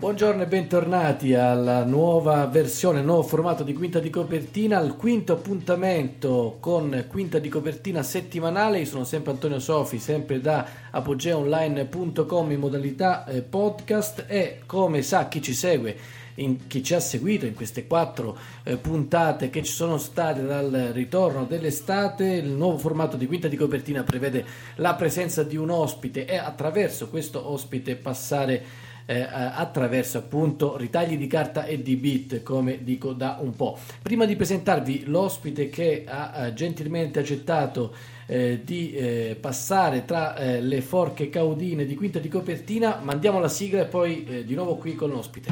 Buongiorno e bentornati alla nuova versione, nuovo formato di Quinta di Copertina, al quinto appuntamento con Quinta di Copertina settimanale. Io sono sempre Antonio Sofi, sempre da apogeaonline.com in modalità podcast, e come sa chi ci segue, chi ci ha seguito in queste 4 puntate che ci sono state dal ritorno dell'estate, il nuovo formato di Quinta di Copertina prevede la presenza di un ospite e attraverso questo ospite passare attraverso appunto ritagli di carta e di bit, come dico da un po'. Prima di presentarvi l'ospite che ha gentilmente accettato di passare tra le forche caudine di Quinta di Copertina, mandiamo la sigla e poi di nuovo qui con l'ospite.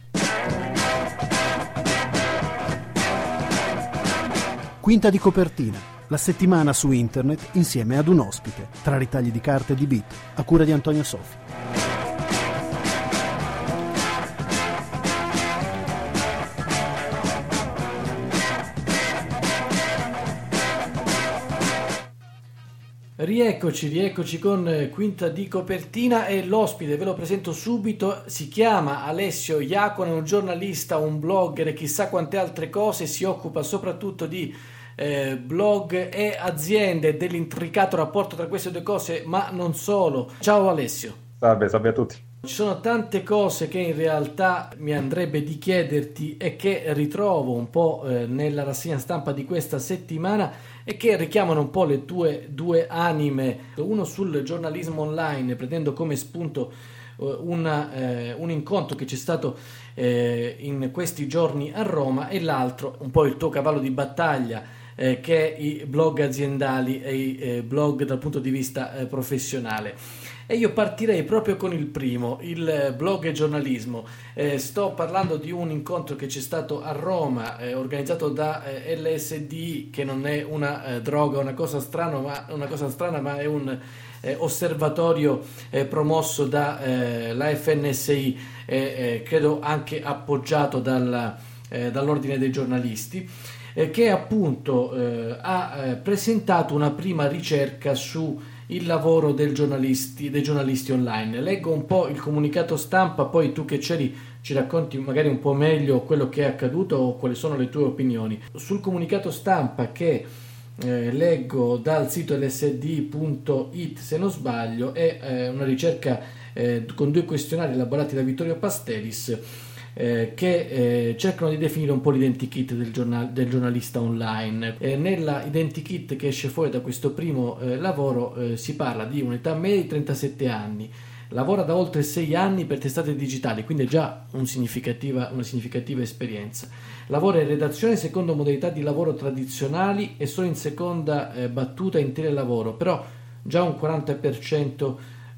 Quinta di Copertina, la settimana su internet insieme ad un ospite, tra ritagli di carta e di bit, a cura di Antonio Sofi. Rieccoci con Quinta di Copertina, e l'ospite ve lo presento subito. Si chiama Alessio Iacona, è un giornalista, un blogger e chissà quante altre cose. Si occupa soprattutto di blog e aziende e dell'intricato rapporto tra queste due cose, ma non solo. Ciao Alessio. Salve a tutti. Ci sono tante cose che in realtà mi andrebbe di chiederti e che ritrovo un po' nella rassegna stampa di questa settimana e che richiamano un po' le tue due anime, uno sul giornalismo online, prendendo come spunto un incontro che c'è stato in questi giorni a Roma, e l'altro un po' il tuo cavallo di battaglia, che è i blog aziendali e i blog dal punto di vista professionale. E io partirei proprio con il primo, il blog e giornalismo. Sto parlando di un incontro che c'è stato a Roma, organizzato da LSD, che non è una droga, una cosa strana, ma è un osservatorio promosso da la FNSI, credo anche appoggiato dall'Ordine dei giornalisti, che appunto ha presentato una prima ricerca su il lavoro dei giornalisti online. Leggo un po' il comunicato stampa, poi tu che c'eri ci racconti magari un po' meglio quello che è accaduto o quali sono le tue opinioni. Sul comunicato stampa che leggo dal sito lsd.it, se non sbaglio, è una ricerca con 2 questionari elaborati da Vittorio Pasteris, che cercano di definire un po' l'identikit del giornalista online. Nella identikit che esce fuori da questo primo lavoro si parla di un'età media di 37 anni, lavora da oltre 6 anni per testate digitali, quindi è già una significativa esperienza, lavora in redazione secondo modalità di lavoro tradizionali e solo in seconda battuta in telelavoro, però già un 40%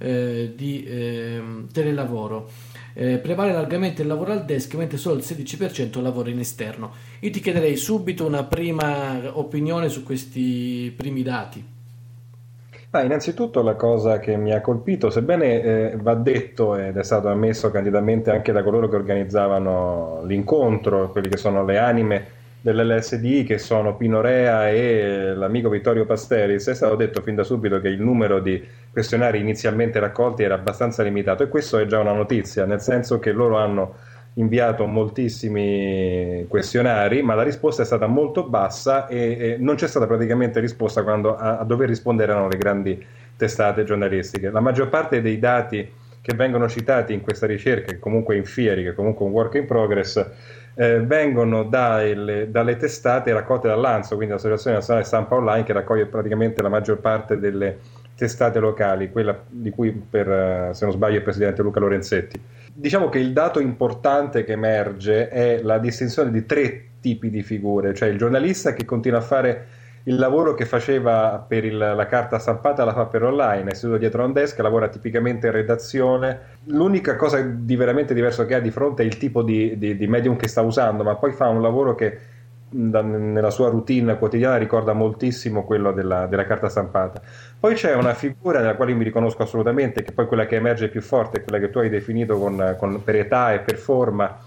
di telelavoro. Prevale largamente il lavoro al desk, mentre solo il 16% lavora in esterno. Io ti chiederei subito una prima opinione su questi primi dati. Innanzitutto la cosa che mi ha colpito, sebbene va detto ed è stato ammesso candidamente anche da coloro che organizzavano l'incontro, quelli che sono le anime dell'LSD, che sono Pino Rea e l'amico Vittorio Pasteris, è stato detto fin da subito che il numero di questionari inizialmente raccolti era abbastanza limitato, e questo è già una notizia, nel senso che loro hanno inviato moltissimi questionari, ma la risposta è stata molto bassa e non c'è stata praticamente risposta quando a dover rispondere erano le grandi testate giornalistiche. La maggior parte dei dati che vengono citati in questa ricerca, che comunque è in fieri, che è comunque un work in progress, vengono dalle testate raccolte dall'ANSO, quindi l'Associazione Nazionale Stampa Online, che raccoglie praticamente la maggior parte delle testate locali, quella di cui se non sbaglio è il presidente Luca Lorenzetti. Diciamo che il dato importante che emerge è la distinzione di 3 tipi di figure, cioè il giornalista che continua a fare il lavoro che faceva per la carta stampata, la fa per online, è seduto dietro a un desk, lavora tipicamente in redazione. L'unica cosa di veramente diverso che ha di fronte è il tipo di medium che sta usando, ma poi fa un lavoro che nella sua routine quotidiana ricorda moltissimo quello della carta stampata. Poi c'è una figura nella quale mi riconosco assolutamente, che poi quella che emerge più forte è quella che tu hai definito per età e per forma,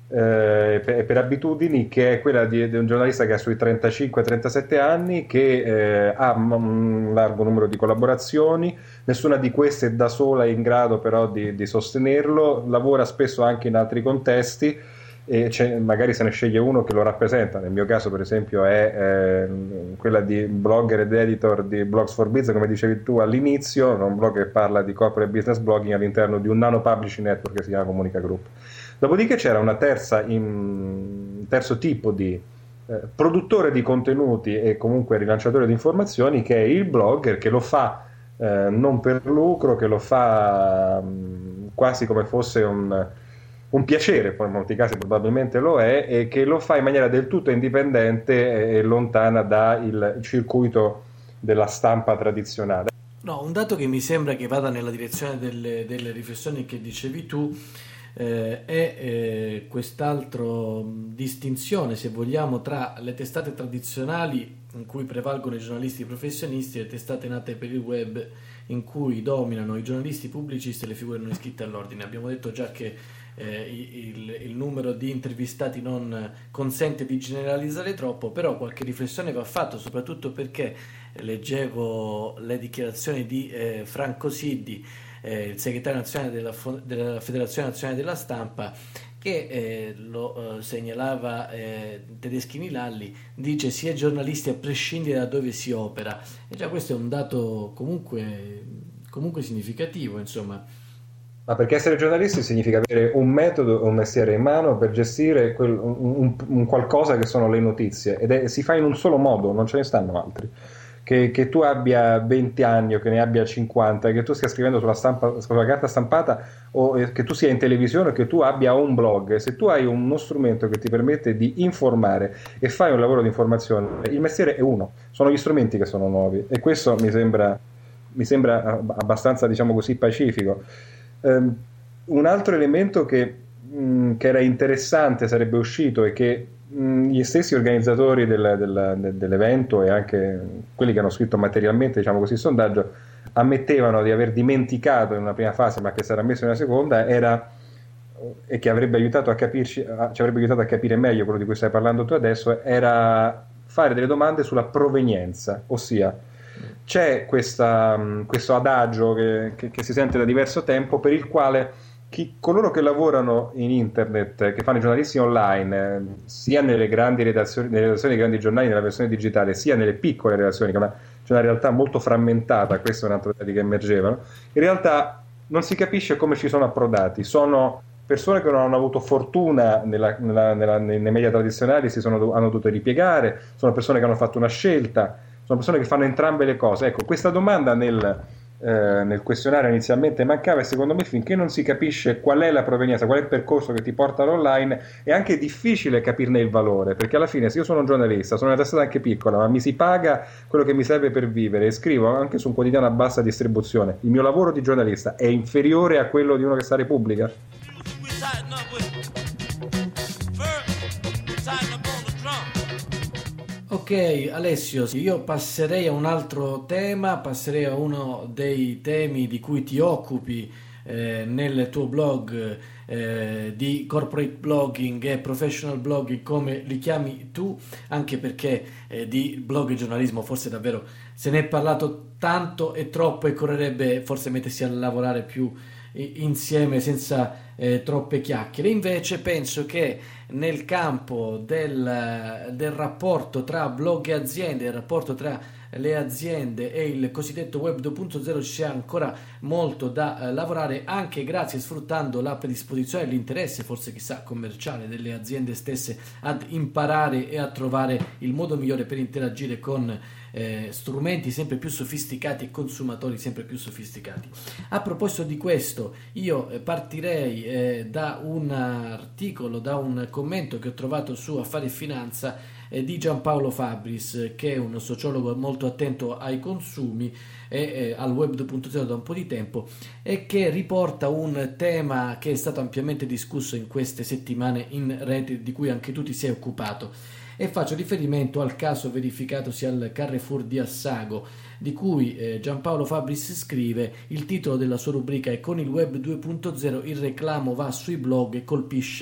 per abitudini, che è quella di un giornalista che ha sui 35-37 anni, che ha un largo numero di collaborazioni, nessuna di queste da sola è in grado però di sostenerlo, lavora spesso anche in altri contesti e magari se ne sceglie uno che lo rappresenta. Nel mio caso per esempio è quella di blogger ed editor di Blogs for Biz, come dicevi tu all'inizio, un blog che parla di corporate business blogging all'interno di un nano publishing network che si chiama Comunica Group. Dopodiché c'era un terzo tipo di produttore di contenuti e comunque rilanciatore di informazioni, che è il blogger, che lo fa non per lucro, che lo fa quasi come fosse un piacere, poi in molti casi probabilmente lo è, e che lo fa in maniera del tutto indipendente e lontana dal circuito della stampa tradizionale. No, un dato che mi sembra che vada nella direzione delle riflessioni che dicevi tu è quest'altra distinzione, se vogliamo, tra le testate tradizionali in cui prevalgono i giornalisti professionisti e le testate nate per il web in cui dominano i giornalisti pubblicisti e le figure non iscritte all'ordine. Abbiamo detto già che il numero di intervistati non consente di generalizzare troppo, però qualche riflessione va fatta, soprattutto perché leggevo le dichiarazioni di Franco Siddi, il segretario nazionale della Federazione Nazionale della Stampa, che lo segnalava Tedeschini Lalli, dice si è giornalisti a prescindere da dove si opera, e già questo è un dato comunque significativo, insomma. Ma perché essere giornalisti significa avere un metodo, un mestiere in mano per gestire un qualcosa che sono le notizie, si fa in un solo modo, non ce ne stanno altri. Che tu abbia 20 anni o che ne abbia 50, che tu stia scrivendo sulla carta stampata, o che tu sia in televisione o che tu abbia un blog, se tu hai uno strumento che ti permette di informare e fai un lavoro di informazione, il mestiere è uno, sono gli strumenti che sono nuovi, e questo mi sembra abbastanza, diciamo così, pacifico. Un altro elemento che era interessante, sarebbe uscito, e che gli stessi organizzatori dell'evento e anche quelli che hanno scritto materialmente, diciamo così, il sondaggio, ammettevano di aver dimenticato in una prima fase, ma che sarà messo in una seconda, e che avrebbe aiutato a capirci, ci avrebbe aiutato a capire meglio quello di cui stai parlando tu adesso, era fare delle domande sulla provenienza, ossia c'è questo adagio che si sente da diverso tempo, per il quale coloro che lavorano in internet, che fanno i giornalisti online, sia nelle grandi redazioni, nelle redazioni dei grandi giornali nella versione digitale, sia nelle piccole redazioni, che c'è una realtà molto frammentata, questo è un altro dato che emergevano, in realtà non si capisce come ci sono approdati. Sono persone che non hanno avuto fortuna nei media tradizionali, hanno dovuto ripiegare, sono persone che hanno fatto una scelta, sono persone che fanno entrambe le cose. Ecco, questa domanda nel questionario inizialmente mancava, e secondo me finché non si capisce qual è la provenienza, qual è il percorso che ti porta all'online, è anche difficile capirne il valore, perché alla fine, se io sono un giornalista, sono una testata anche piccola, ma mi si paga quello che mi serve per vivere e scrivo anche su un quotidiano a bassa distribuzione, il mio lavoro di giornalista è inferiore a quello di uno che sta a Repubblica? Ok Alessio, io passerei a un altro tema, passerei a uno dei temi di cui ti occupi nel tuo blog di corporate blogging e professional blogging, come li chiami tu, anche perché di blog e giornalismo forse davvero se ne è parlato tanto e troppo, e occorrerebbe forse mettersi a lavorare più insieme senza troppe chiacchiere. Invece penso che nel campo del rapporto tra blog e aziende, il rapporto tra le aziende e il cosiddetto web 2.0 ci sia ancora molto da lavorare, anche grazie, sfruttando la predisposizione e l'interesse, forse chissà commerciale, delle aziende stesse ad imparare e a trovare il modo migliore per interagire con strumenti sempre più sofisticati e consumatori sempre più sofisticati. A proposito di questo, io partirei da un articolo, da un commento che ho trovato su Affari e Finanza di Giampaolo Fabris, che è un sociologo molto attento ai consumi e al web 2.0 da un po' di tempo, e che riporta un tema che è stato ampiamente discusso in queste settimane in rete, di cui anche tu ti sei occupato. E faccio riferimento al caso verificatosi al Carrefour di Assago, di cui Giampaolo Fabris scrive: il titolo della sua rubrica è "Con il web 2.0 il reclamo va sui blog e colpisce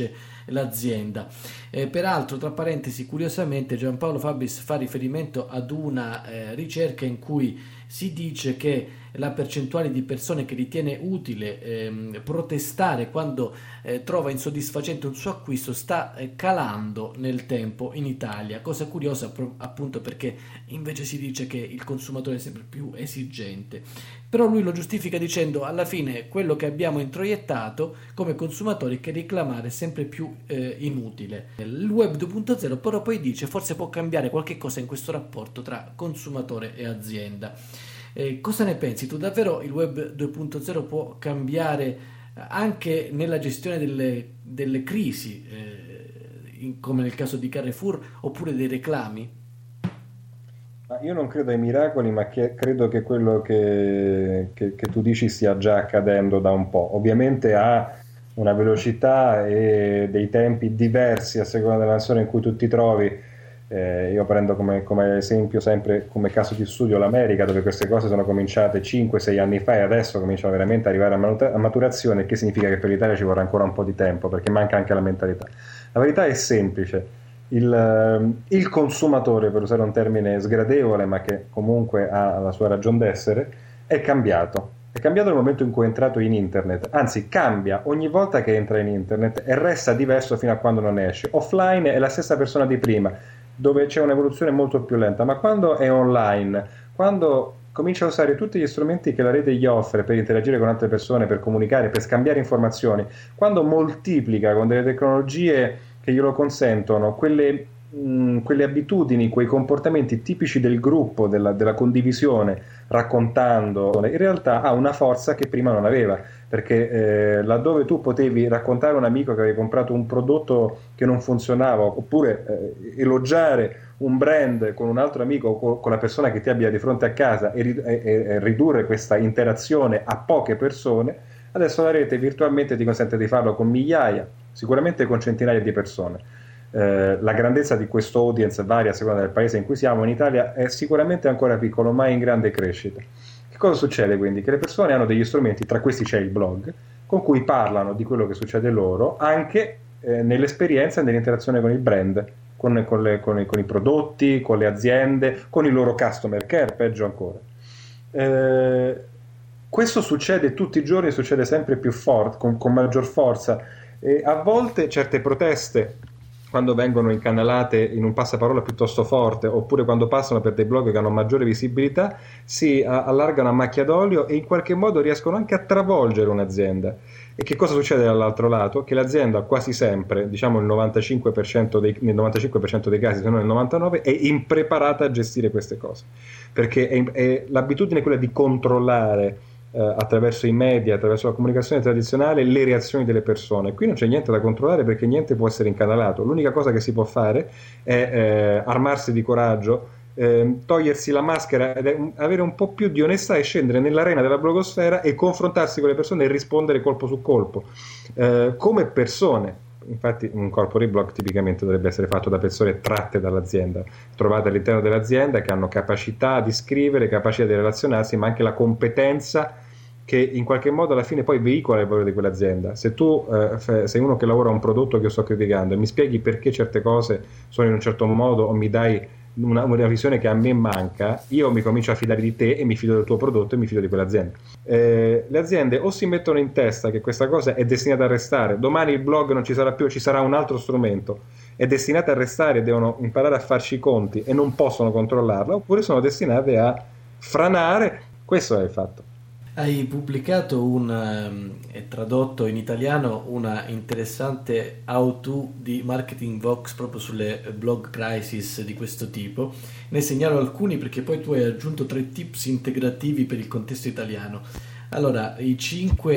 l'azienda. Peraltro, tra parentesi, curiosamente Giampaolo Fabris fa riferimento ad una ricerca in cui si dice che la percentuale di persone che ritiene utile protestare quando trova insoddisfacente un suo acquisto sta calando nel tempo in Italia, cosa curiosa appunto perché invece si dice che il consumatore è sempre più esigente. Però lui lo giustifica dicendo alla fine quello che abbiamo introiettato come consumatori è che reclamare è sempre più inutile. Il web 2.0 però poi dice forse può cambiare qualche cosa in questo rapporto tra consumatore e azienda. Cosa ne pensi tu? Davvero il web 2.0 può cambiare anche nella gestione delle crisi, come nel caso di Carrefour, oppure dei reclami? Io non credo ai miracoli, ma credo che quello che tu dici stia già accadendo da un po'. Ovviamente ha una velocità e dei tempi diversi a seconda della nazione in cui tu ti trovi. Io prendo come esempio, sempre come caso di studio, l'America, dove queste cose sono cominciate 5-6 anni fa e adesso cominciano veramente ad arrivare a maturazione, che significa che per l'Italia ci vorrà ancora un po' di tempo, perché manca anche la mentalità. La verità è semplice. Il consumatore, per usare un termine sgradevole ma che comunque ha la sua ragion d'essere, è cambiato nel momento in cui è entrato in internet, anzi cambia ogni volta che entra in internet e resta diverso fino a quando non esce. Offline è la stessa persona di prima, dove c'è un'evoluzione molto più lenta, ma quando è online, quando comincia a usare tutti gli strumenti che la rete gli offre per interagire con altre persone, per comunicare, per scambiare informazioni, quando moltiplica con delle tecnologie che glielo consentono, quelle abitudini, quei comportamenti tipici del gruppo, della condivisione, raccontando, in realtà ha una forza che prima non aveva, perché laddove tu potevi raccontare a un amico che avevi comprato un prodotto che non funzionava, oppure elogiare un brand con un altro amico o con la persona che ti abbia di fronte a casa e ridurre questa interazione a poche persone, adesso la rete virtualmente ti consente di farlo con migliaia, sicuramente con centinaia di persone. La grandezza di questo audience varia a seconda del paese in cui siamo. In Italia è sicuramente ancora piccolo, ma è in grande crescita. Che cosa succede quindi? Che le persone hanno degli strumenti, tra questi c'è il blog, con cui parlano di quello che succede loro, anche nell'esperienza e nell'interazione con il brand, con i prodotti, con le aziende, con il loro customer care, peggio ancora. Questo succede tutti i giorni, succede sempre più forte, con maggior forza, e a volte certe proteste, quando vengono incanalate in un passaparola piuttosto forte, oppure quando passano per dei blog che hanno maggiore visibilità, si allargano a macchia d'olio e in qualche modo riescono anche a travolgere un'azienda. E che cosa succede dall'altro lato? Che l'azienda quasi sempre, diciamo nel 95% dei casi, se non nel 99%, è impreparata a gestire queste cose, perché l'abitudine è quella di controllare attraverso i media, attraverso la comunicazione tradizionale, le reazioni delle persone. Qui non c'è niente da controllare perché niente può essere incanalato. L'unica cosa che si può fare è armarsi di coraggio, togliersi la maschera ed avere un po' più di onestà e scendere nell'arena della blogosfera e confrontarsi con le persone e rispondere colpo su colpo, come persone. Infatti un corporate blog tipicamente dovrebbe essere fatto da persone tratte dall'azienda, trovate all'interno dell'azienda, che hanno capacità di scrivere, capacità di relazionarsi, ma anche la competenza che in qualche modo alla fine poi veicola il valore di quell'azienda. Se tu sei uno che lavora a un prodotto che io sto criticando e mi spieghi perché certe cose sono in un certo modo o mi dai una visione che a me manca, io mi comincio a fidare di te e mi fido del tuo prodotto e mi fido di quell'azienda. Le aziende o si mettono in testa che questa cosa è destinata a restare, domani il blog non ci sarà più, ci sarà un altro strumento, è destinata a restare, devono imparare a farci i conti e non possono controllarla, oppure sono destinate a franare. Questo è il fatto. Hai pubblicato e tradotto in italiano una interessante how-to di Marketing Vox proprio sulle blog crisis di questo tipo. Ne segnalo alcuni perché poi tu hai aggiunto 3 tips integrativi per il contesto italiano. Allora, i 5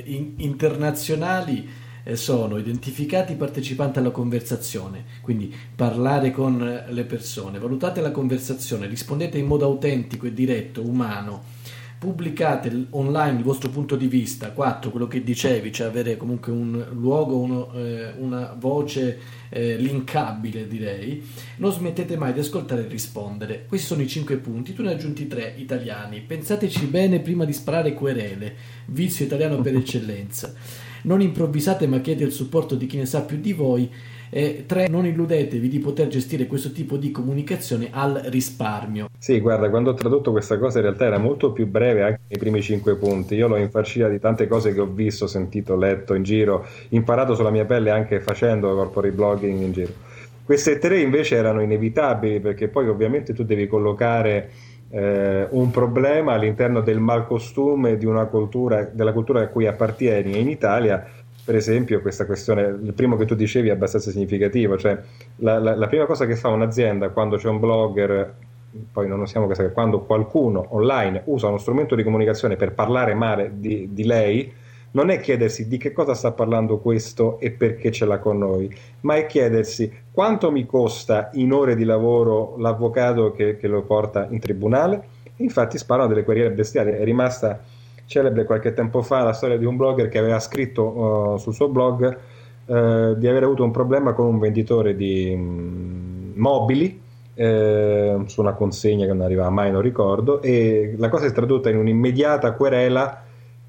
internazionali sono: identificati i partecipanti alla conversazione, quindi parlare con le persone, valutate la conversazione, rispondete in modo autentico e diretto, umano, pubblicate online il vostro punto di vista. 4, quello che dicevi, cioè avere comunque un luogo, una voce linkabile, direi. Non smettete mai di ascoltare e rispondere. Questi sono i 5 punti, tu ne hai aggiunti 3 italiani. Pensateci bene prima di sparare querele, vizio italiano per eccellenza. non improvvisate ma chiedete il supporto di chi ne sa più di voi. 3. Non illudetevi di poter gestire questo tipo di comunicazione al risparmio. Sì, guarda, quando ho tradotto questa cosa in realtà era molto più breve anche nei primi 5 punti. Io l'ho infarcita di tante cose che ho visto, sentito, letto in giro, imparato sulla mia pelle anche facendo corporate blogging in giro. Queste 3 invece erano inevitabili, perché poi ovviamente tu devi collocare un problema all'interno del malcostume di una cultura, della cultura a cui appartieni. E in Italia, per esempio, questa questione, il primo che tu dicevi è abbastanza significativo, cioè la prima cosa che fa un'azienda quando c'è un blogger, poi non usiamo questa, quando qualcuno online usa uno strumento di comunicazione per parlare male di lei, non è chiedersi di che cosa sta parlando questo e perché ce l'ha con noi, ma è chiedersi quanto mi costa in ore di lavoro l'avvocato che lo porta in tribunale. E infatti sparano delle querele bestiali. È rimasta celebre qualche tempo fa la storia di un blogger che aveva scritto sul suo blog di aver avuto un problema con un venditore di mobili su una consegna che non arrivava mai, non ricordo, e la cosa è tradotta in un'immediata querela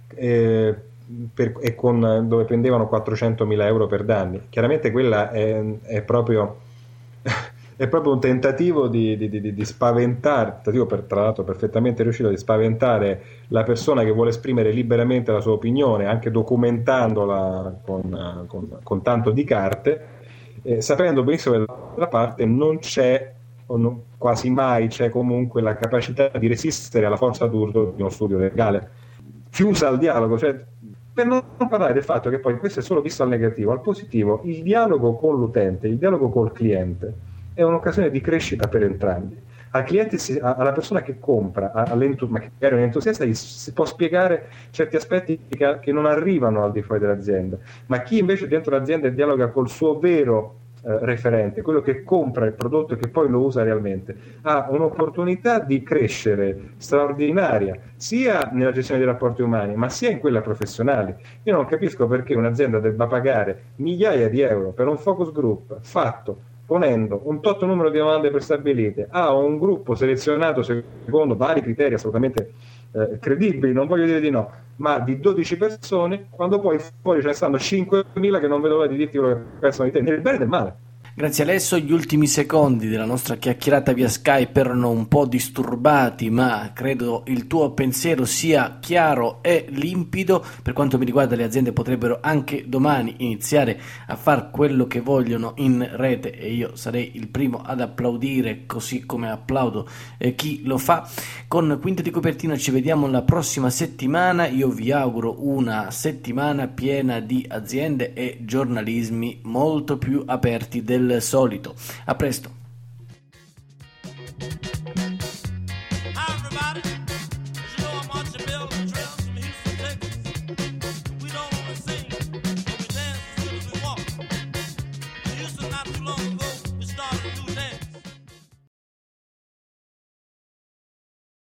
dove pendevano 400.000 euro per danni. Chiaramente quella è proprio è proprio un tentativo di spaventare, tra l'altro perfettamente riuscito, di spaventare la persona che vuole esprimere liberamente la sua opinione, anche documentandola con tanto di carte, sapendo benissimo che dall'altra parte non c'è, quasi mai c'è comunque la capacità di resistere alla forza d'urto di uno studio legale, chiusa al dialogo. Cioè, per non parlare del fatto che poi questo è solo visto al negativo, al positivo, il dialogo con l'utente, il dialogo col cliente è un'occasione di crescita per entrambi. Al cliente, alla persona che compra, ma che è un entusiasta, si può spiegare certi aspetti che non arrivano al di fuori dell'azienda, ma chi invece dentro l'azienda dialoga col suo vero referente, quello che compra il prodotto e che poi lo usa realmente, ha un'opportunità di crescere straordinaria sia nella gestione dei rapporti umani ma sia in quella professionale. Io non capisco perché un'azienda debba pagare migliaia di euro per un focus group fatto ponendo un tot numero di domande prestabilite a un gruppo selezionato secondo vari criteri assolutamente credibili, non voglio dire di no, ma di 12 persone, quando poi fuori ce ne stanno 5.000 che non vedo l'ora di dirti quello che pensano di te, nel bene e nel male. Grazie Alessio, gli ultimi secondi della nostra chiacchierata via Skype erano un po' disturbati, ma credo il tuo pensiero sia chiaro e limpido. Per quanto mi riguarda, le aziende potrebbero anche domani iniziare a fare quello che vogliono in rete e io sarei il primo ad applaudire, così come applaudo chi lo fa. Con Quinta di Copertina ci vediamo la prossima settimana. Io vi auguro una settimana piena di aziende e giornalismi molto più aperti del solito. A presto.